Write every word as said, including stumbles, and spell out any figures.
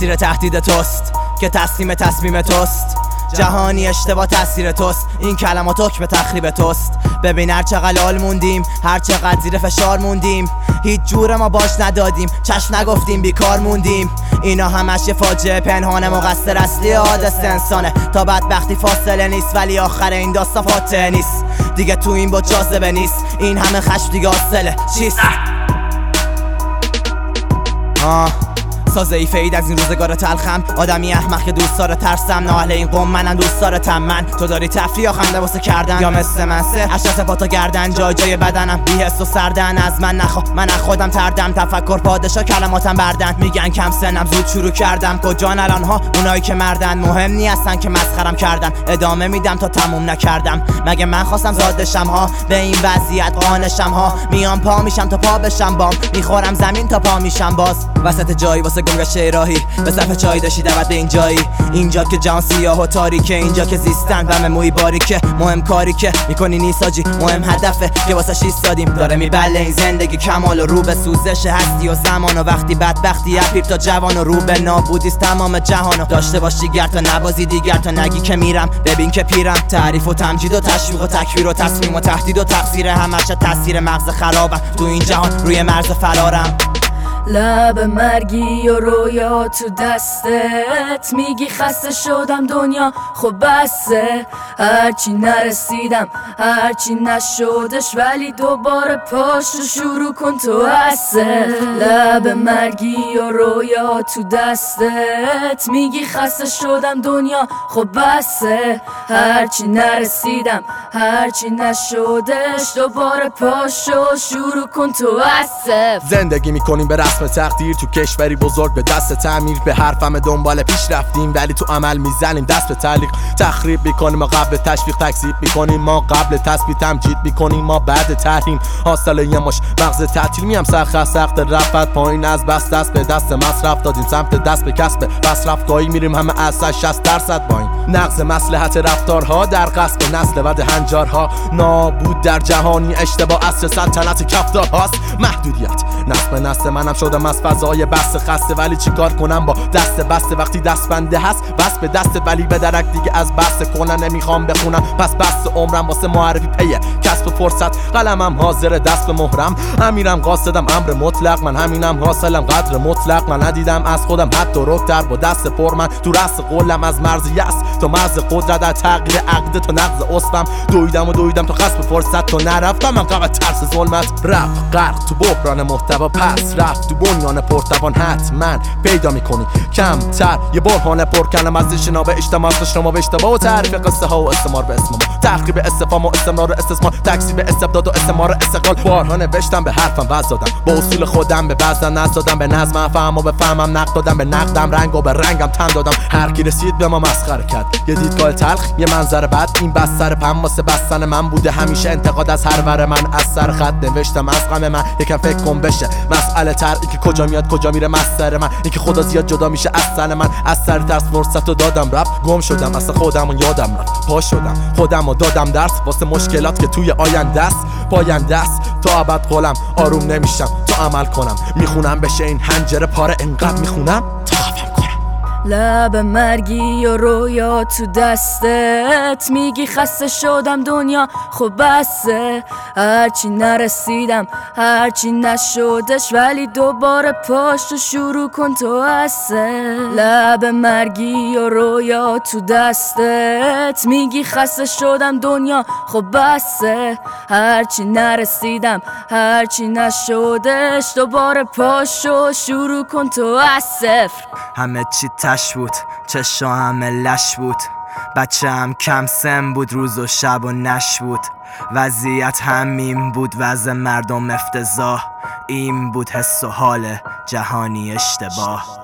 تاثیر تهدید توست که تسلیم تصمیم توست. جهانی اشتباه تاثیر توست، این کلمات حکم تخریب توست. ببین هر چقدر لال موندیم، هر چقدر زیر فشار موندیم، هیچ جور ما باش ندادیم، چشم نگفتیم، بیکار موندیم. اینا همش یه فاجعه پنهانه، مقصر اصلی حادثه انسانه. تا بدبختی فاصله نیست، ولی آخر این داستان فاتحه نیست. دیگه تو این بود جاذبه نیست، این همه خشم دیگه حاصله چیست؟ آه سازه ای فید از این روزگار تلخم، آدمی احمق که دوست داره ترسم. نه اهل این قوم منم دوست داره من. تو داری تفریح یا خنده واسه کردن، یا مثل من سر اشرف پا تا گردن، جای جای بدنم بی حس و سردن. از من نخوا من از خودم تردم، تفکر پادشاه کلماتم بردن. میگن کم سنم زود شروع کردم، کجان الان ها اونایی که مردن؟ مهم نی هستن که مسخرم کردن، ادامه میدم تا تموم نکردم. مگه من خواستم زادشم ها، به این وضعیت قانشم ها. میام پا میشم تا پا بشم بام، میخورم زمین تا پا میشم باز. وسط جایی واسه گمگشته راهی، به صف چای داشتی دعوت به این جایی. اینجا که جان سیاه و تاریکه، اینجا که زیستن و موی باریکه. مهم کاری که میکنی نیست آجی، مهم هدفه که واسه ایستادیم. داره میبله این زندگی کمال و رو به سوزش هستی و زمان. و وقتی بدبختی اپیر تا جوان و رو به نابودیست تمام جهانو. داشته باش دیگر تا نبازی دیگر، تا نگی که میرم ببین که پیرم. تعریف و تمجید و تشویق و تکفیر و تصمیم و تهدید و تقصیر، همش تاثیر مغز خرابم. تو این جهان روی مرز فرارم. لب مرگی و رویا تو دستت، میگی خسته شدم دنیا خب بسه. هرچی نرسیدم هرچی نشدش، ولی دوباره پاشو شروع کن تو هسته. لب مرگی و رویا تو دستت، میگی خسته شدم دنیا خب بسه. هرچی نرسیدم هرچی نشدش، دوباره پاشو شروع کن تو هسته. زندگی میکنیم به رسم تقدیر، تو کشوری بزرگ به دست تعمیر. به حرفم دنبال پیش رفتیم، ولی تو عمل میزنیم دست به تعلیق. تخریب میکنیم ما قبل تشویق، تکذیب میکنیم ما قبل تثبیت، تمجید میکنیم ما بعد تحریم. حاصل یه مش مغز تعطیل، میم سرخ سخت رفت پایین از بس، دست به دست مصرف دادیم سمت دست به کسب بس. رفتایی میریم همه از شصت درصد با این نقض مصلحت رفتارها، در قصد نسل ود هنجارها. نابود در جهانی اشتباه اصل سلطنت کفدار هاست. محدودیت نسل نسل منم شدم از فضای بس خسته، ولی چیکار کنم با دست بسته وقتی دست بنده هست بس به دست. ولی به درک دیگه از بس کنن نمیخوام بخونم، پس بس عمرم واسه معرفی پیه کسب فرصت. قلمم حاضر دست به مهرم، امیرم قاصدم امر مطلق. من همینم حاصلم قدر مطلق. من ندیدم از خودم حتی رکتر با دست پر. من تو رأس قولم از مرز یأس تا مرز قدرت، در تغییر عقده تا نقض اصفم. دویدم و دویدم تا کسب فرصت تا نرفتم. من قبل ترس ظلمت رفت غرق تو بحران محتوا، پس رفت تو بنیان پرتوان. حتما پیدا میکنی کمتر یه برهان پرکنم از شناب اجتماع شما به اشتباه و تعریف قصه ها و استعمار به اسم ما. تخریب استفهام و استمرار استثمار، تکذیب استبداد و استعمار استقلال. بارها نوشتم به حرفم وزن دادم، با اصول خودم به وزن نزدادم. به نظمم فهم و به فهمم نقد دادم، به نقدم رنگ و به رنگم تن دادم. هر کی رسید به ما مسخره کرد، یه دیدگاه تلخ یه منظر بد. این بستر پم واسه بستن من بوده همیشه. انتقاد از هر ور من از سر خط نوشتم از غم من. یکم فکر کن بشه مسئله تر این که کجا میاد کجا میره مستر من. این که خدا زیاد جدا میشه از سن من. از سر ترس فرصتو دادم رفت، گم شدم اصلا خودمو یادم رفت. پا شدم خودمو دادم درس واسه مشکلات که توی آینده است. پاینده است تا ابد قولم آروم نمیشم تا عمل کنم. میخونم بشه این حنجره پاره، انقدر میخونم تا خفم کنم. لب مرگی و رویا تو دستت، میگی خسته شدم دنیا خب بسه. هرچی نرسیدم هرچی نشدش، ولی دوباره پاشو شروع کن تو هسته. لب مرگی و رویا تو دستت، میگی خسته شدم دنیا خب بسه. هرچی نرسیدم هرچی نشدش، دوباره پاشو شروع کن تو از صفر. همه چی تش بود، چشا همه لش بود. بچه هم کم سن بود، روز و شب و نش بود. وضعیت همین بود، وضع مردم افتضاح. این بود حس و حال جهانی اشتباه.